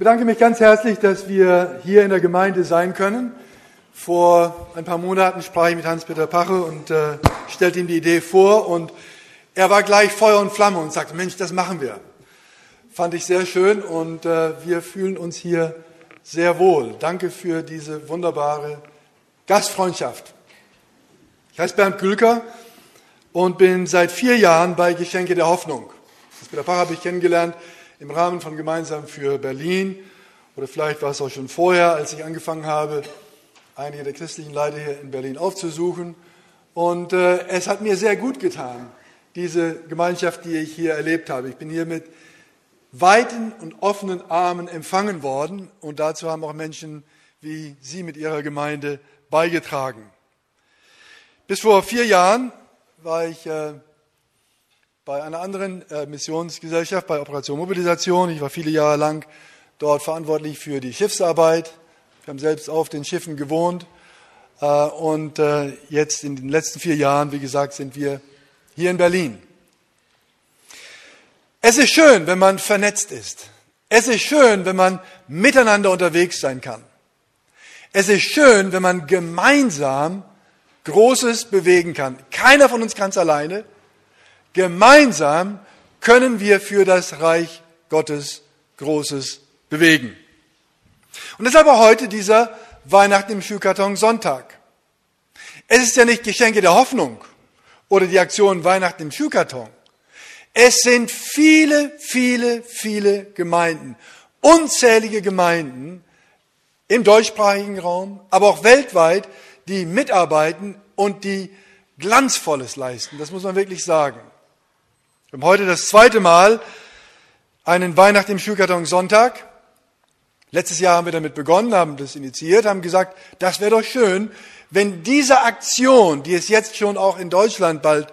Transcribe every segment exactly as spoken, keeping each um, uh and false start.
bedanke mich ganz herzlich, dass wir hier in der Gemeinde sein können. Vor ein paar Monaten sprach ich mit Hans-Peter Pache und äh, stellte ihm die Idee vor. Und er war gleich Feuer und Flamme und sagte, Mensch, das machen wir. Fand ich sehr schön und äh, wir fühlen uns hier sehr wohl. Danke für diese wunderbare Gastfreundschaft. Ich heiße Bernd Gülker und bin seit vier Jahren bei Geschenke der Hoffnung. Hans-Peter Pache habe ich kennengelernt im Rahmen von Gemeinsam für Berlin. Oder vielleicht war es auch schon vorher, als ich angefangen habe, einige der christlichen Leiter hier in Berlin aufzusuchen. Und äh, es hat mir sehr gut getan, diese Gemeinschaft, die ich hier erlebt habe. Ich bin hier mit weiten und offenen Armen empfangen worden. Und dazu haben auch Menschen wie Sie mit Ihrer Gemeinde beigetragen. Bis vor vier Jahren war ich äh, bei einer anderen äh, Missionsgesellschaft, bei Operation Mobilisation. Ich war viele Jahre lang dort verantwortlich für die Schiffsarbeit. Wir haben selbst auf den Schiffen gewohnt. Äh, und äh, jetzt in den letzten vier Jahren, wie gesagt, sind wir hier in Berlin. Es ist schön, wenn man vernetzt ist. Es ist schön, wenn man miteinander unterwegs sein kann. Es ist schön, wenn man gemeinsam Großes bewegen kann. Keiner von uns kann es alleine. Gemeinsam können wir für das Reich Gottes Großes bewegen. Und deshalb auch heute dieser Weihnachten im Schuhkarton Sonntag. Es ist ja nicht Geschenke der Hoffnung oder die Aktion Weihnachten im Schuhkarton. Es sind viele, viele, viele Gemeinden, unzählige Gemeinden im deutschsprachigen Raum, aber auch weltweit, die mitarbeiten und die Glanzvolles leisten. Das muss man wirklich sagen. Wir haben heute das zweite Mal einen Weihnachten im Schuhkarton Sonntag. Letztes Jahr haben wir damit begonnen, haben das initiiert, haben gesagt, das wäre doch schön, wenn diese Aktion, die es jetzt schon auch in Deutschland bald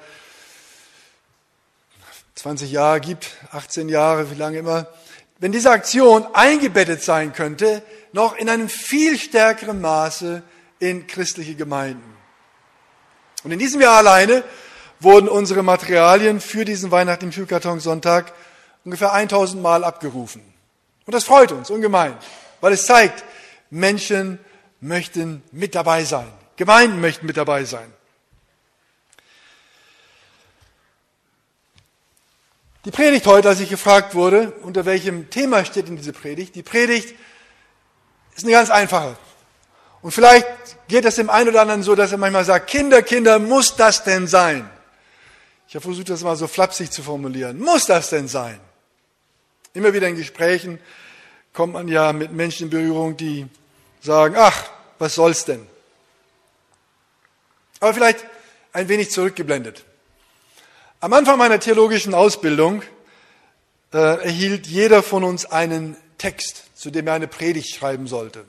zwanzig Jahre gibt, achtzehn Jahre, wie lange immer, wenn diese Aktion eingebettet sein könnte, noch in einem viel stärkeren Maße in christliche Gemeinden. Und in diesem Jahr alleine wurden unsere Materialien für diesen Weihnachten im Schuhkarton Sonntag ungefähr tausend Mal abgerufen. Und das freut uns ungemein, weil es zeigt, Menschen möchten mit dabei sein. Gemeinden möchten mit dabei sein. Die Predigt heute, als ich gefragt wurde, unter welchem Thema steht denn diese Predigt? Die Predigt ist eine ganz einfache. Und vielleicht geht es dem einen oder anderen so, dass er manchmal sagt, Kinder, Kinder, muss das denn sein? Ich habe versucht, das mal so flapsig zu formulieren. Muss das denn sein? Immer wieder in Gesprächen kommt man ja mit Menschen in Berührung, die sagen, ach, was soll's denn? Aber vielleicht ein wenig zurückgeblendet. Am Anfang meiner theologischen Ausbildung äh, erhielt jeder von uns einen Text, zu dem er eine Predigt schreiben sollte.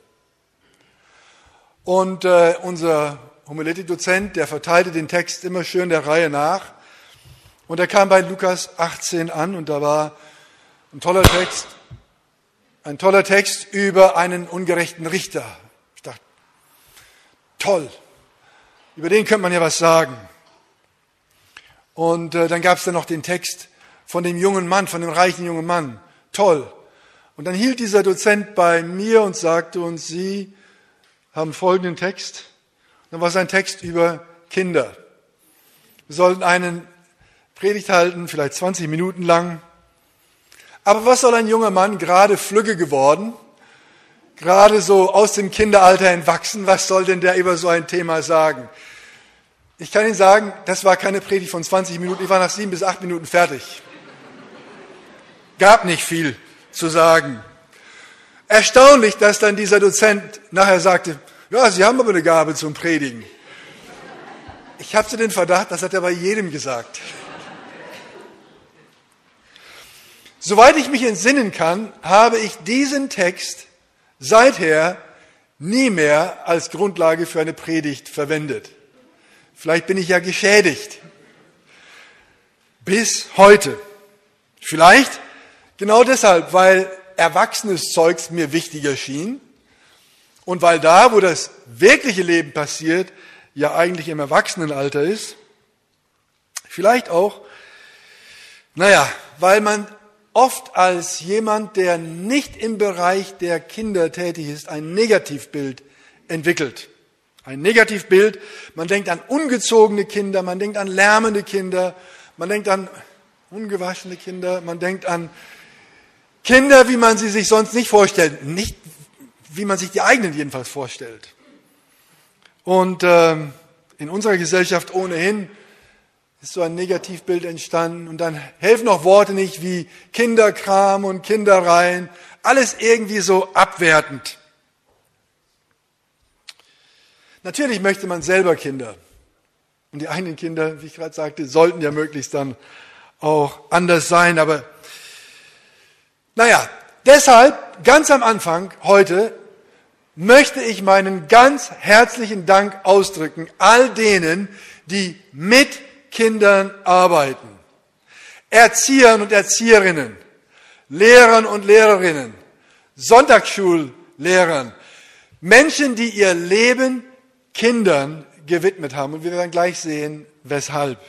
Und äh, unser Homiletikdozent, der verteilte den Text immer schön der Reihe nach. Und er kam bei Lukas achtzehn an und da war ein toller Text, ein toller Text über einen ungerechten Richter. Ich dachte, toll, über den könnte man ja was sagen. Und äh, dann gab es dann noch den Text von dem jungen Mann, von dem reichen jungen Mann. Toll. Und dann hielt dieser Dozent bei mir und sagte uns, Sie haben folgenden Text. Dann war es ein Text über Kinder. Wir sollten einen Predigt halten, vielleicht zwanzig Minuten lang. Aber was soll ein junger Mann, gerade flügge geworden, gerade so aus dem Kinderalter entwachsen, was soll denn der über so ein Thema sagen? Ich kann Ihnen sagen, das war keine Predigt von zwanzig Minuten, ich war nach sieben bis acht Minuten fertig. Gab nicht viel zu sagen. Erstaunlich, dass dann dieser Dozent nachher sagte, ja, Sie haben aber eine Gabe zum Predigen. Ich habe so den Verdacht, das hat er bei jedem gesagt. Soweit ich mich entsinnen kann, habe ich diesen Text seither nie mehr als Grundlage für eine Predigt verwendet. Vielleicht bin ich ja geschädigt. Bis heute. Vielleicht genau deshalb, weil erwachsenes Zeugs mir wichtiger schien und weil da, wo das wirkliche Leben passiert, ja eigentlich im Erwachsenenalter ist. Vielleicht auch, naja, weil man oft als jemand, der nicht im Bereich der Kinder tätig ist, ein Negativbild entwickelt. Ein Negativbild. Man denkt an ungezogene Kinder, man denkt an lärmende Kinder, man denkt an ungewaschene Kinder, man denkt an Kinder, wie man sie sich sonst nicht vorstellt. Nicht, wie man sich die eigenen jedenfalls vorstellt. Und ähm, in unserer Gesellschaft ohnehin ist so ein Negativbild entstanden. Und dann helfen auch Worte nicht wie Kinderkram und Kindereien. Alles irgendwie so abwertend. Natürlich möchte man selber Kinder. Und die eigenen Kinder, wie ich gerade sagte, sollten ja möglichst dann auch anders sein. Aber naja, deshalb ganz am Anfang heute möchte ich meinen ganz herzlichen Dank ausdrücken all denen, die mit Kindern arbeiten. Erziehern und Erzieherinnen, Lehrern und Lehrerinnen, Sonntagsschullehrern, Menschen, die ihr Leben Kindern gewidmet haben. Und wir werden gleich sehen, weshalb.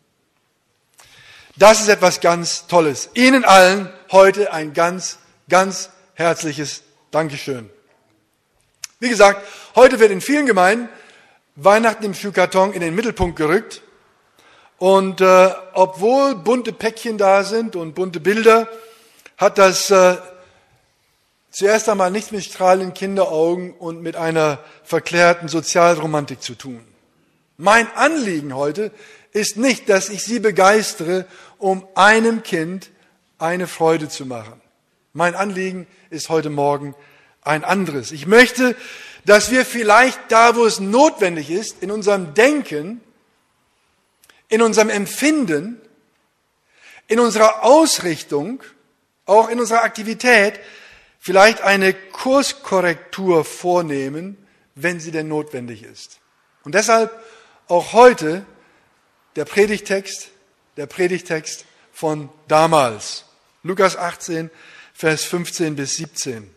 Das ist etwas ganz Tolles. Ihnen allen heute ein ganz, ganz herzliches Dankeschön. Wie gesagt, heute wird in vielen Gemeinden Weihnachten im Schuhkarton in den Mittelpunkt gerückt. Und äh, obwohl bunte Päckchen da sind und bunte Bilder, hat das äh, zuerst einmal nichts mit strahlenden Kinderaugen und mit einer verklärten Sozialromantik zu tun. Mein Anliegen heute ist nicht, dass ich Sie begeistere, um einem Kind eine Freude zu machen. Mein Anliegen ist heute Morgen ein anderes. Ich möchte, dass wir vielleicht da, wo es notwendig ist, in unserem Denken, in unserem Empfinden, in unserer Ausrichtung, auch in unserer Aktivität, vielleicht eine Kurskorrektur vornehmen, wenn sie denn notwendig ist. Und deshalb auch heute der Predigtext, der Predigtext von damals. Lukas achtzehn, Vers fünfzehn bis siebzehn.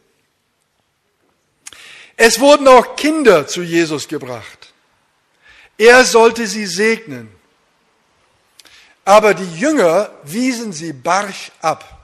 Es wurden auch Kinder zu Jesus gebracht. Er sollte sie segnen. Aber die Jünger wiesen sie barsch ab.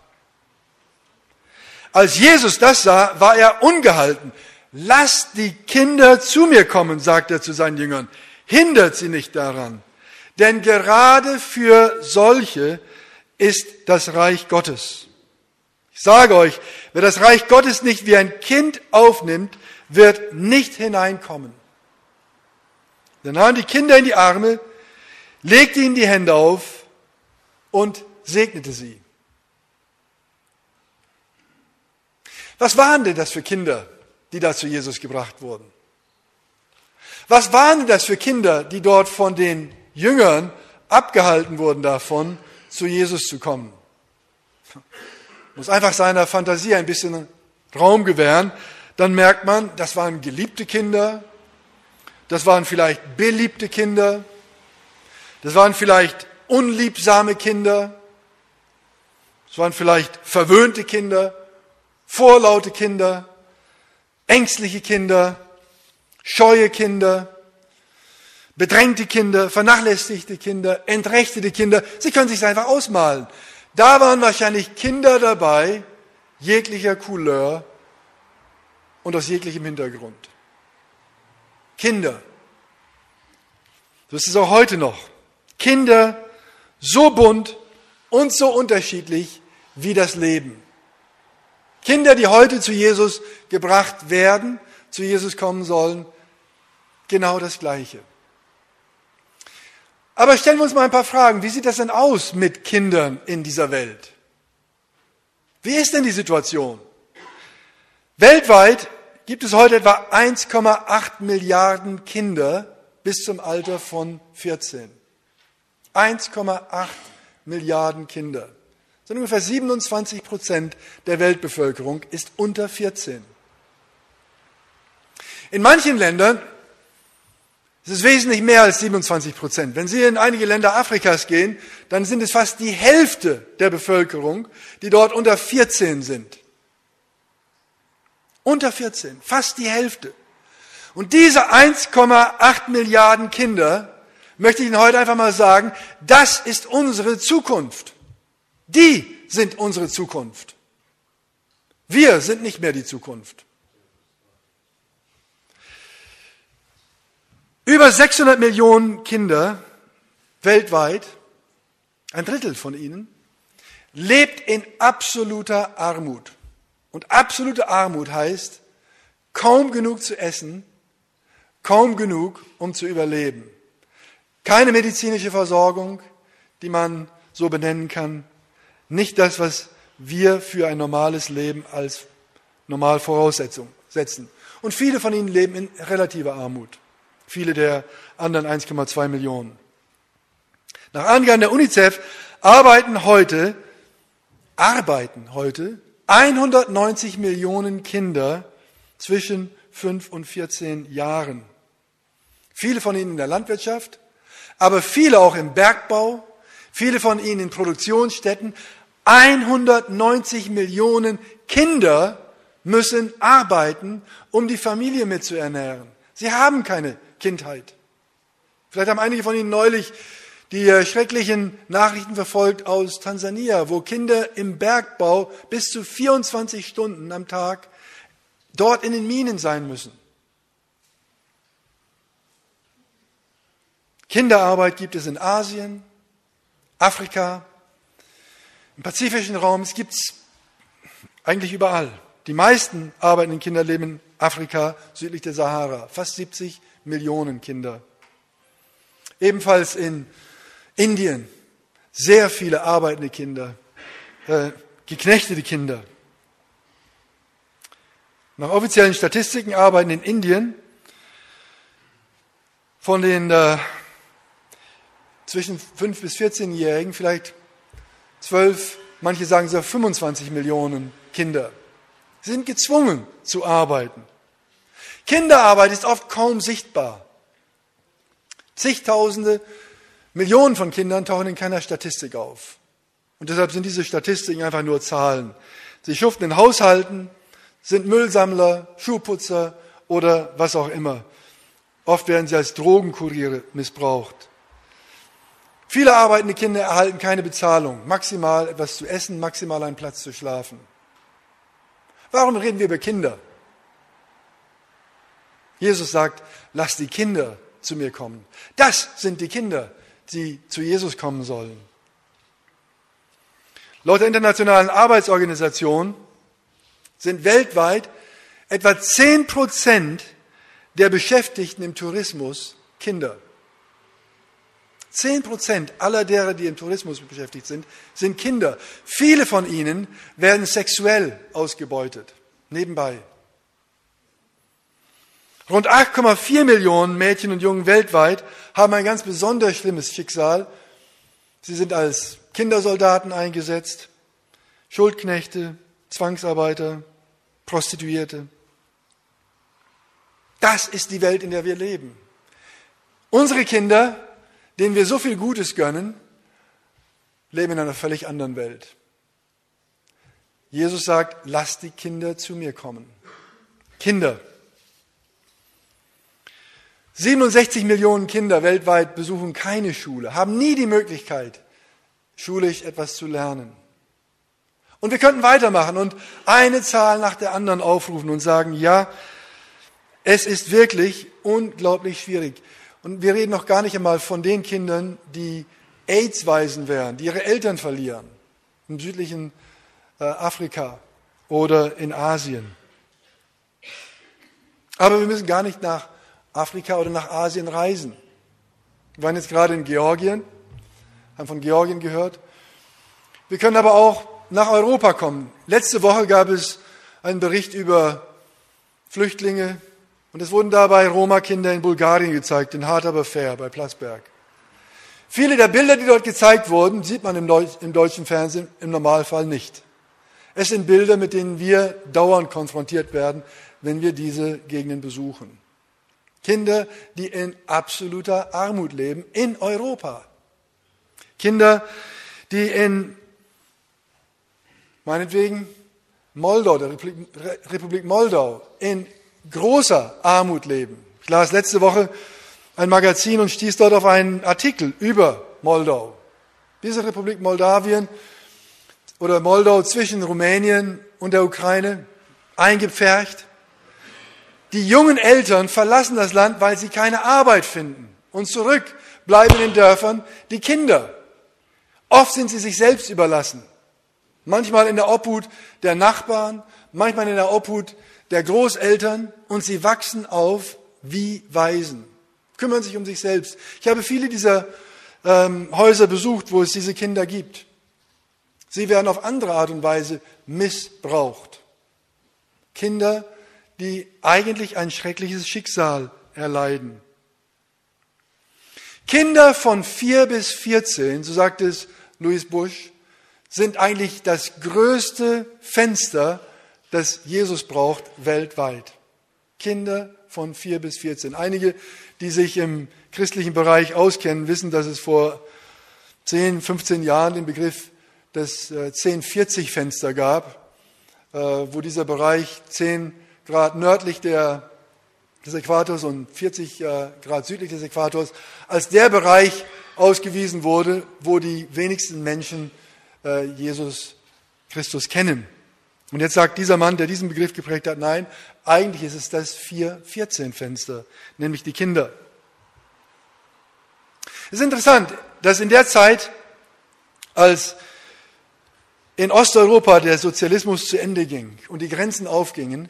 Als Jesus das sah, war er ungehalten. Lasst die Kinder zu mir kommen, sagt er zu seinen Jüngern. Hindert sie nicht daran. Denn gerade für solche ist das Reich Gottes. Ich sage euch, wer das Reich Gottes nicht wie ein Kind aufnimmt, wird nicht hineinkommen. Er nahm die Kinder in die Arme, legte ihnen die Hände auf und segnete sie. Was waren denn das für Kinder, die da zu Jesus gebracht wurden? Was waren denn das für Kinder, die dort von den Jüngern abgehalten wurden davon, zu Jesus zu kommen? Ich muss einfach seiner Fantasie ein bisschen Raum gewähren. Dann merkt man, das waren geliebte Kinder, das waren vielleicht beliebte Kinder, das waren vielleicht unliebsame Kinder, das waren vielleicht verwöhnte Kinder, vorlaute Kinder, ängstliche Kinder, scheue Kinder, bedrängte Kinder, vernachlässigte Kinder, entrechtete Kinder. Sie können sich das einfach ausmalen. Da waren wahrscheinlich Kinder dabei, jeglicher Couleur und aus jeglichem Hintergrund. Kinder. So ist es auch heute noch. Kinder so bunt und so unterschiedlich wie das Leben. Kinder, die heute zu Jesus gebracht werden, zu Jesus kommen sollen, genau das Gleiche. Aber stellen wir uns mal ein paar Fragen. Wie sieht das denn aus mit Kindern in dieser Welt? Wie ist denn die Situation? Weltweit gibt es heute etwa eins Komma acht Milliarden Kinder bis zum Alter von vierzehn. eins Komma acht Milliarden Kinder. Das sind ungefähr siebenundzwanzig Prozent der Weltbevölkerung ist unter vierzehn. In manchen Ländern ist es wesentlich mehr als siebenundzwanzig Prozent. Wenn Sie in einige Länder Afrikas gehen, dann sind es fast die Hälfte der Bevölkerung, die dort unter vierzehn sind. Unter vierzehn, fast die Hälfte. Und diese eins Komma acht Milliarden Kinder, möchte ich Ihnen heute einfach mal sagen, das ist unsere Zukunft. Die sind unsere Zukunft. Wir sind nicht mehr die Zukunft. Über sechshundert Millionen Kinder weltweit, ein Drittel von ihnen, lebt in absoluter Armut. Und absolute Armut heißt, kaum genug zu essen, kaum genug, um zu überleben. Keine medizinische Versorgung, die man so benennen kann. Nicht das, was wir für ein normales Leben als Normalvoraussetzung setzen. Und viele von ihnen leben in relativer Armut. Viele der anderen eins Komma zwei Millionen. Nach Angaben der UNICEF arbeiten heute, arbeiten heute hundertneunzig Millionen Kinder zwischen fünf und vierzehn Jahren. Viele von ihnen in der Landwirtschaft, aber viele auch im Bergbau, viele von ihnen in Produktionsstätten. hundertneunzig Millionen Kinder müssen arbeiten, um die Familie mitzuernähren. Sie haben keine Kindheit. Vielleicht haben einige von Ihnen neulich die schrecklichen Nachrichten verfolgt aus Tansania, wo Kinder im Bergbau bis zu vierundzwanzig Stunden am Tag dort in den Minen sein müssen. Kinderarbeit gibt es in Asien, Afrika, im pazifischen Raum. Es gibt es eigentlich überall. Die meisten arbeitenden Kinder leben in Afrika, südlich der Sahara. Fast siebzig Millionen Kinder. Ebenfalls in Indien sehr viele arbeitende Kinder, äh, geknechtete Kinder. Nach offiziellen Statistiken arbeiten in Indien von den äh, zwischen fünf bis vierzehnjährigen vielleicht zwölf, manche sagen sogar fünfundzwanzig Millionen Kinder. Sie sind gezwungen zu arbeiten. Kinderarbeit ist oft kaum sichtbar. Zigtausende, Millionen von Kindern tauchen in keiner Statistik auf. Und deshalb sind diese Statistiken einfach nur Zahlen. Sie schuften in Haushalten, sind Müllsammler, Schuhputzer oder was auch immer. Oft werden sie als Drogenkuriere missbraucht. Viele arbeitende Kinder erhalten keine Bezahlung, maximal etwas zu essen, maximal einen Platz zu schlafen. Warum reden wir über Kinder? Jesus sagt, lasst die Kinder zu mir kommen. Das sind die Kinder, die zu Jesus kommen sollen. Laut der Internationalen Arbeitsorganisation sind weltweit etwa zehn Prozent der Beschäftigten im Tourismus Kinder. Zehn Prozent aller derer, die im Tourismus beschäftigt sind, sind Kinder. Viele von ihnen werden sexuell ausgebeutet, nebenbei. Rund acht Komma vier Millionen Mädchen und Jungen weltweit haben ein ganz besonders schlimmes Schicksal. Sie sind als Kindersoldaten eingesetzt, Schuldknechte, Zwangsarbeiter, Prostituierte. Das ist die Welt, in der wir leben. Unsere Kinder, denen wir so viel Gutes gönnen, leben in einer völlig anderen Welt. Jesus sagt, lasst die Kinder zu mir kommen. Kinder. siebenundsechzig Millionen Kinder weltweit besuchen keine Schule, haben nie die Möglichkeit, schulisch etwas zu lernen. Und wir könnten weitermachen und eine Zahl nach der anderen aufrufen und sagen, ja, es ist wirklich unglaublich schwierig. Und wir reden noch gar nicht einmal von den Kindern, die AIDS-Waisen wären, die ihre Eltern verlieren, im südlichen äh, Afrika oder in Asien. Aber wir müssen gar nicht nach Afrika oder nach Asien reisen. Wir waren jetzt gerade in Georgien, haben von Georgien gehört. Wir können aber auch nach Europa kommen. Letzte Woche gab es einen Bericht über Flüchtlinge und es wurden dabei Roma-Kinder in Bulgarien gezeigt, in Hart aber fair bei Plasberg. Viele der Bilder, die dort gezeigt wurden, sieht man im, Deutsch, im deutschen Fernsehen im Normalfall nicht. Es sind Bilder, mit denen wir dauernd konfrontiert werden, wenn wir diese Gegenden besuchen. Kinder, die in absoluter Armut leben, in Europa. Kinder, die in, meinetwegen, Moldau, der Republik, Republik Moldau, in großer Armut leben. Ich las letzte Woche ein Magazin und stieß dort auf einen Artikel über Moldau. Diese Republik Moldawien oder Moldau zwischen Rumänien und der Ukraine, eingepfercht. Die jungen Eltern verlassen das Land, weil sie keine Arbeit finden. Und zurück bleiben in den Dörfern die Kinder. Oft sind sie sich selbst überlassen. Manchmal in der Obhut der Nachbarn, manchmal in der Obhut der Großeltern. Und sie wachsen auf wie Waisen, kümmern sich um sich selbst. Ich habe viele dieser ähm, Häuser besucht, wo es diese Kinder gibt. Sie werden auf andere Art und Weise missbraucht. Kinder, die eigentlich ein schreckliches Schicksal erleiden. Kinder von vier bis vierzehn, so sagt es Louis Busch, sind eigentlich das größte Fenster, das Jesus braucht weltweit. Kinder von vier bis vierzehn. Einige, die sich im christlichen Bereich auskennen, wissen, dass es vor zehn, fünfzehn Jahren den Begriff des zehn vierzig Fenster gab, wo dieser Bereich zehn Grad nördlich der, des Äquators und vierzig Grad südlich des Äquators als der Bereich ausgewiesen wurde, wo die wenigsten Menschen Jesus Christus kennen. Und jetzt sagt dieser Mann, der diesen Begriff geprägt hat, nein, eigentlich ist es das vier vierzehn Fenster, nämlich die Kinder. Es ist interessant, dass in der Zeit, als in Osteuropa der Sozialismus zu Ende ging und die Grenzen aufgingen,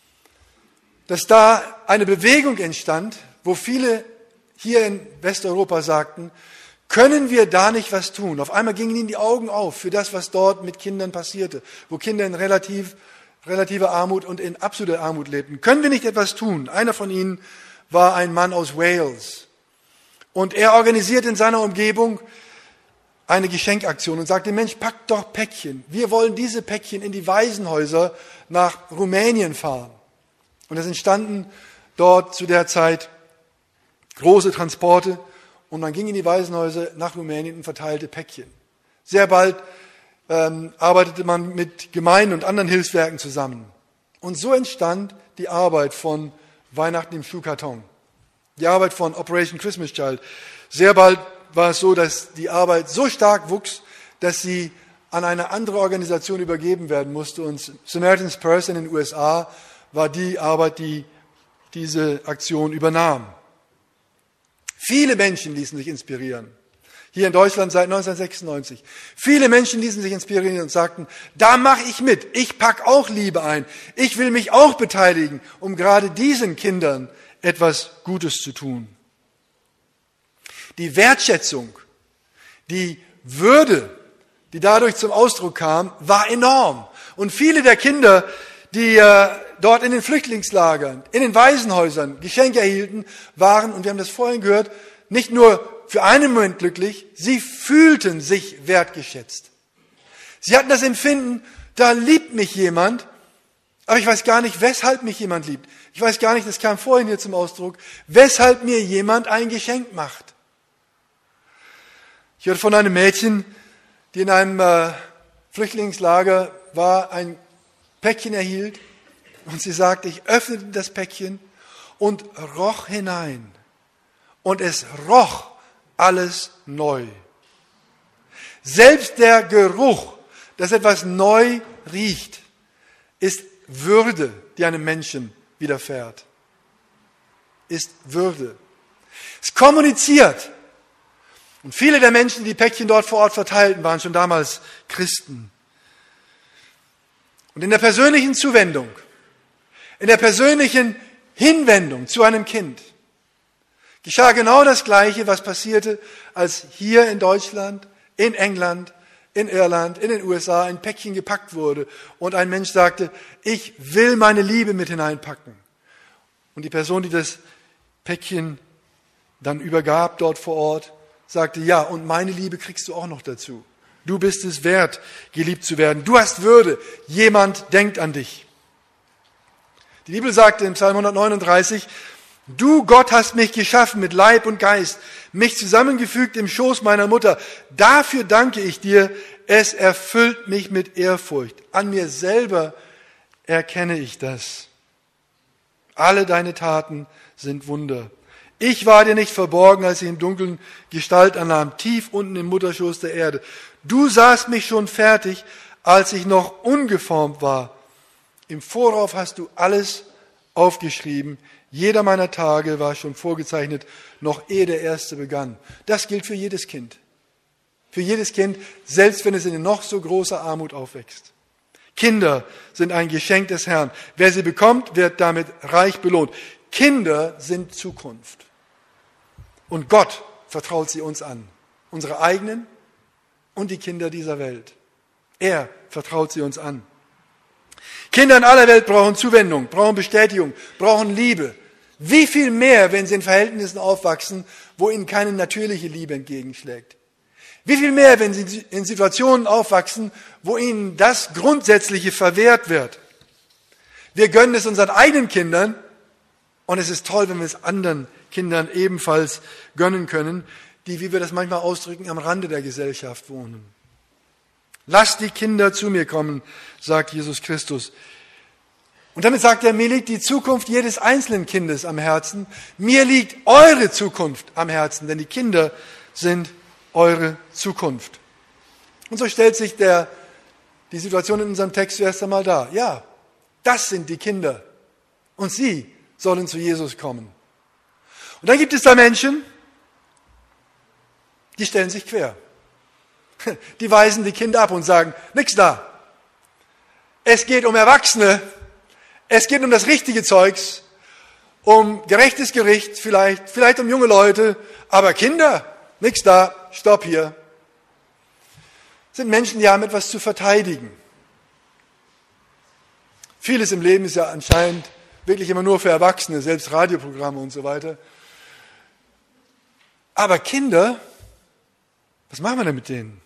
dass da eine Bewegung entstand, wo viele hier in Westeuropa sagten, können wir da nicht was tun? Auf einmal gingen ihnen die Augen auf für das, was dort mit Kindern passierte, wo Kinder in relativ, relativer Armut und in absoluter Armut lebten. Können wir nicht etwas tun? Einer von ihnen war ein Mann aus Wales. Und er organisiert in seiner Umgebung eine Geschenkaktion und sagte, Mensch, packt doch Päckchen. Wir wollen diese Päckchen in die Waisenhäuser nach Rumänien fahren. Und es entstanden dort zu der Zeit große Transporte und man ging in die Waisenhäuser nach Rumänien und verteilte Päckchen. Sehr bald ähm, arbeitete man mit Gemeinden und anderen Hilfswerken zusammen. Und so entstand die Arbeit von Weihnachten im Schuhkarton, die Arbeit von Operation Christmas Child. Sehr bald war es so, dass die Arbeit so stark wuchs, dass sie an eine andere Organisation übergeben werden musste. Und Samaritan's Purse in den U S A war die Arbeit, die diese Aktion übernahm. Viele Menschen ließen sich inspirieren. Hier in Deutschland seit neunzehnhundertsechsundneunzig. Viele Menschen ließen sich inspirieren und sagten, da mache ich mit, ich pack auch Liebe ein, ich will mich auch beteiligen, um gerade diesen Kindern etwas Gutes zu tun. Die Wertschätzung, die Würde, die dadurch zum Ausdruck kam, war enorm. Und viele der Kinder, die äh, dort in den Flüchtlingslagern, in den Waisenhäusern Geschenke erhielten, waren, und wir haben das vorhin gehört, nicht nur für einen Moment glücklich, sie fühlten sich wertgeschätzt. Sie hatten das Empfinden, da liebt mich jemand, aber ich weiß gar nicht, weshalb mich jemand liebt. Ich weiß gar nicht, das kam vorhin hier zum Ausdruck, weshalb mir jemand ein Geschenk macht. Ich hörte von einem Mädchen, die in einem äh, Flüchtlingslager war, ein Päckchen erhielt und sie sagte, ich öffnete das Päckchen und roch hinein und es roch alles neu. Selbst der Geruch, dass etwas neu riecht, ist Würde, die einem Menschen widerfährt. Ist Würde. Es kommuniziert. Und viele der Menschen, die die Päckchen dort vor Ort verteilten, waren schon damals Christen. Und in der persönlichen Zuwendung, in der persönlichen Hinwendung zu einem Kind, geschah genau das Gleiche, was passierte, als hier in Deutschland, in England, in Irland, in den U S A ein Päckchen gepackt wurde und ein Mensch sagte, ich will meine Liebe mit hineinpacken. Und die Person, die das Päckchen dann übergab dort vor Ort, sagte, ja, und meine Liebe kriegst du auch noch dazu. Du bist es wert, geliebt zu werden. Du hast Würde. Jemand denkt an dich. Die Bibel sagte im Psalm hundertneununddreißig, du Gott hast mich geschaffen mit Leib und Geist, mich zusammengefügt im Schoß meiner Mutter. Dafür danke ich dir. Es erfüllt mich mit Ehrfurcht. An mir selber erkenne ich das. Alle deine Taten sind Wunder. Ich war dir nicht verborgen, als ich im Dunkeln Gestalt annahm, tief unten im Mutterschoß der Erde. Du sahst mich schon fertig, als ich noch ungeformt war. Im Vorauf hast du alles aufgeschrieben. Jeder meiner Tage war schon vorgezeichnet, noch ehe der erste begann. Das gilt für jedes Kind. Für jedes Kind, selbst wenn es in noch so großer Armut aufwächst. Kinder sind ein Geschenk des Herrn. Wer sie bekommt, wird damit reich belohnt. Kinder sind Zukunft. Und Gott vertraut sie uns an. Unsere eigenen und die Kinder dieser Welt. Er vertraut sie uns an. Kinder in aller Welt brauchen Zuwendung, brauchen Bestätigung, brauchen Liebe. Wie viel mehr, wenn sie in Verhältnissen aufwachsen, wo ihnen keine natürliche Liebe entgegenschlägt. Wie viel mehr, wenn sie in Situationen aufwachsen, wo ihnen das Grundsätzliche verwehrt wird. Wir gönnen es unseren eigenen Kindern und es ist toll, wenn wir es anderen Kindern ebenfalls gönnen können, die, wie wir das manchmal ausdrücken, am Rande der Gesellschaft wohnen. Lasst die Kinder zu mir kommen, sagt Jesus Christus. Und damit sagt er, mir liegt die Zukunft jedes einzelnen Kindes am Herzen. Mir liegt eure Zukunft am Herzen, denn die Kinder sind eure Zukunft. Und so stellt sich der, die Situation in unserem Text zuerst einmal dar. Ja, das sind die Kinder. Und sie sollen zu Jesus kommen. Und dann gibt es da Menschen, die stellen sich quer. Die weisen die Kinder ab und sagen, nix da. Es geht um Erwachsene. Es geht um das richtige Zeugs, um gerechtes Gericht, vielleicht, vielleicht um junge Leute, aber Kinder, nix da, stopp hier. Das sind Menschen, die haben etwas zu verteidigen. Vieles im Leben ist ja anscheinend wirklich immer nur für Erwachsene, selbst Radioprogramme und so weiter. Aber Kinder, was machen wir denn mit denen?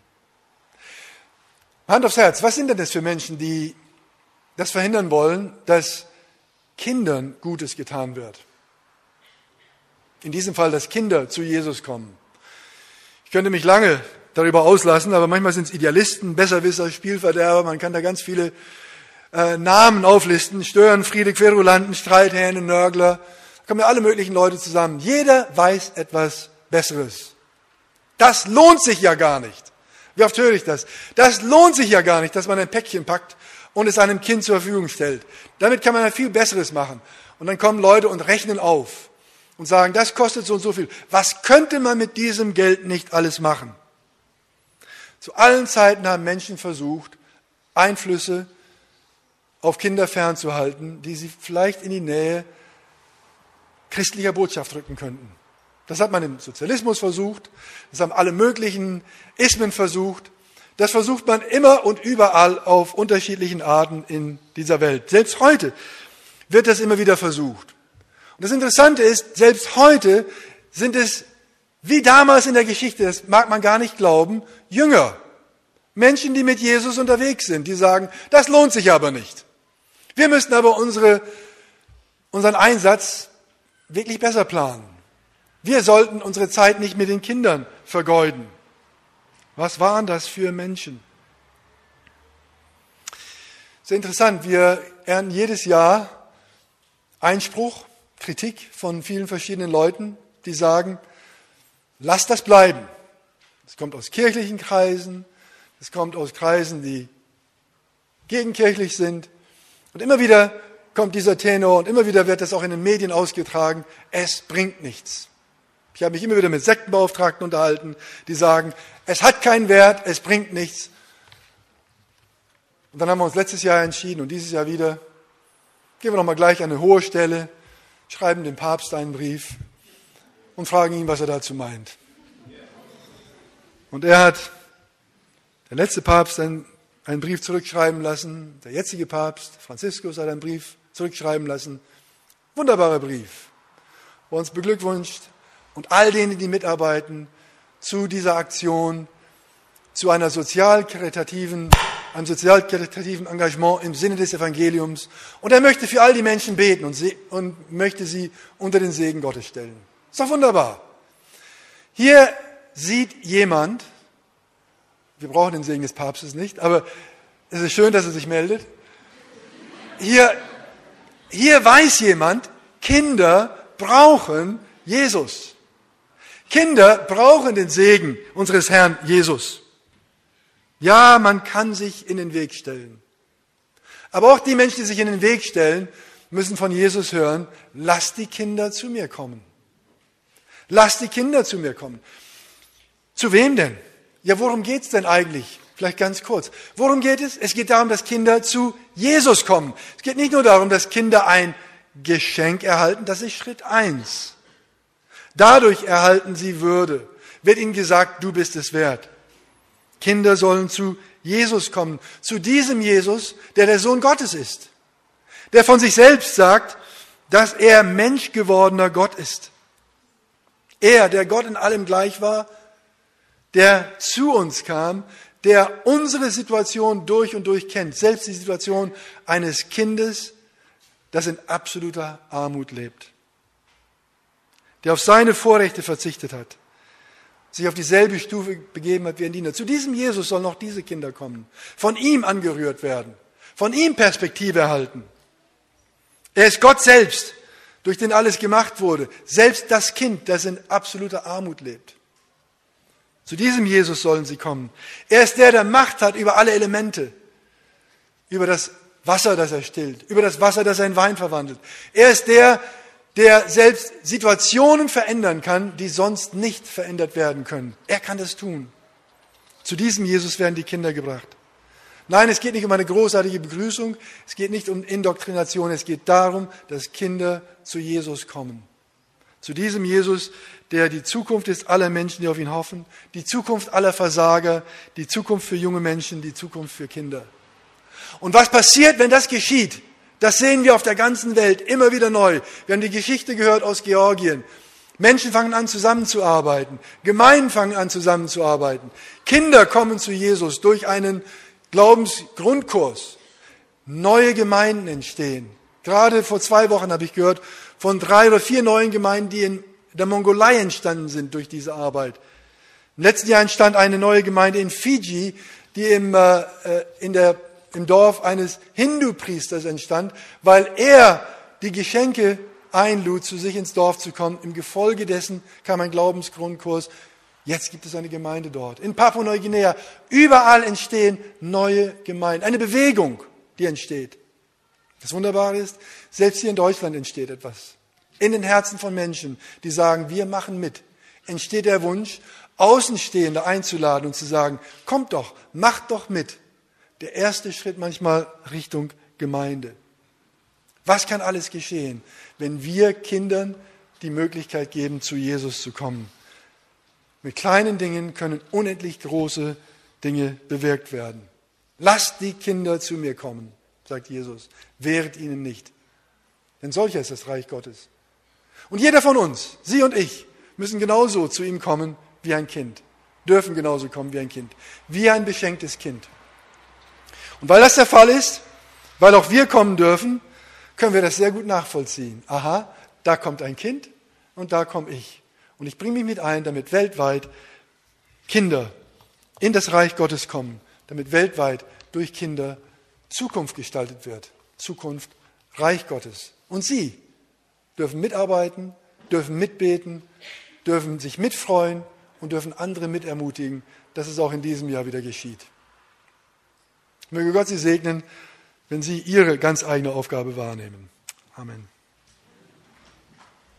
Hand aufs Herz, was sind denn das für Menschen, die das verhindern wollen, dass Kindern Gutes getan wird? In diesem Fall, dass Kinder zu Jesus kommen. Ich könnte mich lange darüber auslassen, aber manchmal sind es Idealisten, Besserwisser, Spielverderber, man kann da ganz viele äh, Namen auflisten, Störenfriede, Querulanten, Streithähne, Nörgler, da kommen ja alle möglichen Leute zusammen. Jeder weiß etwas Besseres. Das lohnt sich ja gar nicht. Wie oft höre ich das? Das lohnt sich ja gar nicht, dass man ein Päckchen packt und es einem Kind zur Verfügung stellt. Damit kann man ja viel Besseres machen. Und dann kommen Leute und rechnen auf und sagen, das kostet so und so viel. Was könnte man mit diesem Geld nicht alles machen? Zu allen Zeiten haben Menschen versucht, Einflüsse auf Kinder fernzuhalten, die sie vielleicht in die Nähe christlicher Botschaft rücken könnten. Das hat man im Sozialismus versucht, das haben alle möglichen Ismen versucht. Das versucht man immer und überall auf unterschiedlichen Arten in dieser Welt. Selbst heute wird das immer wieder versucht. Und das Interessante ist, selbst heute sind es, wie damals in der Geschichte, das mag man gar nicht glauben, Jünger. Menschen, die mit Jesus unterwegs sind, die sagen, das lohnt sich aber nicht. Wir müssten aber unsere, unseren Einsatz wirklich besser planen. Wir sollten unsere Zeit nicht mit den Kindern vergeuden. Was waren das für Menschen? Sehr interessant, wir ernten jedes Jahr Einspruch, Kritik von vielen verschiedenen Leuten, die sagen, lasst das bleiben. Das kommt aus kirchlichen Kreisen, das kommt aus Kreisen, die gegenkirchlich sind. Und immer wieder kommt dieser Tenor und immer wieder wird das auch in den Medien ausgetragen, es bringt nichts. Ich habe mich immer wieder mit Sektenbeauftragten unterhalten, die sagen, es hat keinen Wert, es bringt nichts. Und dann haben wir uns letztes Jahr entschieden und dieses Jahr wieder, gehen wir noch mal gleich an eine hohe Stelle, schreiben dem Papst einen Brief und fragen ihn, was er dazu meint. Und er hat, der letzte Papst, einen, einen Brief zurückschreiben lassen, der jetzige Papst, Franziskus, hat einen Brief zurückschreiben lassen. Wunderbarer Brief, wo er uns beglückwünscht, und all denen, die mitarbeiten, zu dieser Aktion, zu einer sozial-karitativen, einem sozial-karitativen Engagement im Sinne des Evangeliums. Und er möchte für all die Menschen beten und, sie, und möchte sie unter den Segen Gottes stellen. Ist doch wunderbar. Hier sieht jemand, wir brauchen den Segen des Papstes nicht, aber es ist schön, dass er sich meldet. Hier, hier weiß jemand, Kinder brauchen Jesus. Kinder brauchen den Segen unseres Herrn Jesus. Ja, man kann sich in den Weg stellen. Aber auch die Menschen, die sich in den Weg stellen, müssen von Jesus hören, lasst die Kinder zu mir kommen. Lasst die Kinder zu mir kommen. Zu wem denn? Ja, worum geht's denn eigentlich? Vielleicht ganz kurz. Worum geht es? Es geht darum, dass Kinder zu Jesus kommen. Es geht nicht nur darum, dass Kinder ein Geschenk erhalten, das ist Schritt eins. Dadurch erhalten sie Würde. Wird ihnen gesagt, du bist es wert. Kinder sollen zu Jesus kommen, zu diesem Jesus, der der Sohn Gottes ist, der von sich selbst sagt, dass er menschgewordener Gott ist. Er, der Gott in allem gleich war, der zu uns kam, der unsere Situation durch und durch kennt, selbst die Situation eines Kindes, das in absoluter Armut lebt, der auf seine Vorrechte verzichtet hat, sich auf dieselbe Stufe begeben hat wie ein Diener. Zu diesem Jesus sollen auch diese Kinder kommen, von ihm angerührt werden, von ihm Perspektive erhalten. Er ist Gott selbst, durch den alles gemacht wurde, selbst das Kind, das in absoluter Armut lebt. Zu diesem Jesus sollen sie kommen. Er ist der, der Macht hat über alle Elemente, über das Wasser, das er stillt, über das Wasser, das er in Wein verwandelt. Er ist der, der selbst Situationen verändern kann, die sonst nicht verändert werden können. Er kann das tun. Zu diesem Jesus werden die Kinder gebracht. Nein, es geht nicht um eine großartige Begrüßung, es geht nicht um Indoktrination, es geht darum, dass Kinder zu Jesus kommen. Zu diesem Jesus, der die Zukunft ist aller Menschen, die auf ihn hoffen, die Zukunft aller Versager, die Zukunft für junge Menschen, die Zukunft für Kinder. Und was passiert, wenn das geschieht? Das sehen wir auf der ganzen Welt immer wieder neu. Wir haben die Geschichte gehört aus Georgien. Menschen fangen an, zusammenzuarbeiten. Gemeinden fangen an, zusammenzuarbeiten. Kinder kommen zu Jesus durch einen Glaubensgrundkurs. Neue Gemeinden entstehen. Gerade vor zwei Wochen habe ich gehört von drei oder vier neuen Gemeinden, die in der Mongolei entstanden sind durch diese Arbeit. Im letzten Jahr entstand eine neue Gemeinde in Fiji, die im, äh, in der, im Dorf eines Hindu-Priesters entstand, weil er die Geschenke einlud, zu sich ins Dorf zu kommen. Im Gefolge dessen kam ein Glaubensgrundkurs. Jetzt gibt es eine Gemeinde dort. In Papua-Neuguinea, überall entstehen neue Gemeinden. Eine Bewegung, die entsteht. Das Wunderbare ist, selbst hier in Deutschland entsteht etwas. In den Herzen von Menschen, die sagen, wir machen mit. Entsteht der Wunsch, Außenstehende einzuladen und zu sagen, kommt doch, macht doch mit. Der erste Schritt manchmal Richtung Gemeinde. Was kann alles geschehen, wenn wir Kindern die Möglichkeit geben, zu Jesus zu kommen? Mit kleinen Dingen können unendlich große Dinge bewirkt werden. Lasst die Kinder zu mir kommen, sagt Jesus. Wehret ihnen nicht. Denn solcher ist das Reich Gottes. Und jeder von uns, Sie und ich, müssen genauso zu ihm kommen wie ein Kind. Dürfen genauso kommen wie ein Kind. Wie ein beschenktes Kind. Und weil das der Fall ist, weil auch wir kommen dürfen, können wir das sehr gut nachvollziehen. Aha, da kommt ein Kind und da komme ich. Und ich bringe mich mit ein, damit weltweit Kinder in das Reich Gottes kommen, damit weltweit durch Kinder Zukunft gestaltet wird. Zukunft, Reich Gottes. Und Sie dürfen mitarbeiten, dürfen mitbeten, dürfen sich mitfreuen und dürfen andere mitermutigen, dass es auch in diesem Jahr wieder geschieht. Möge Gott Sie segnen, wenn Sie Ihre ganz eigene Aufgabe wahrnehmen. Amen.